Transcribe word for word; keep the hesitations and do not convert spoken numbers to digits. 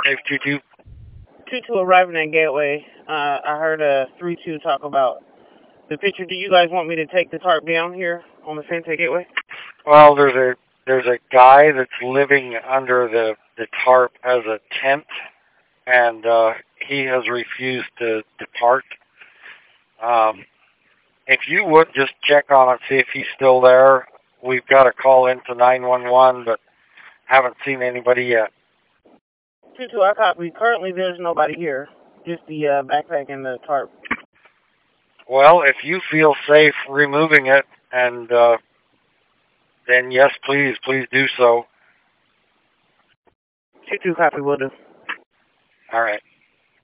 Safe two two. two two arriving at Gateway. Uh, I heard a three two talk about the picture. Do you guys want me to take the tarp down here on the fence at Gateway? Well, there's a there's a guy that's living under the, the tarp as a tent, and uh, he has refused to depart. Um, if you would just check on it, see if he's still there. We've got a call into nine one one, but haven't seen anybody yet. two two, I copy. Currently, there's nobody here. Just the uh, backpack and the tarp. Well, if you feel safe removing it, and uh, then yes, please, please do so. two two, copy, will do. All right.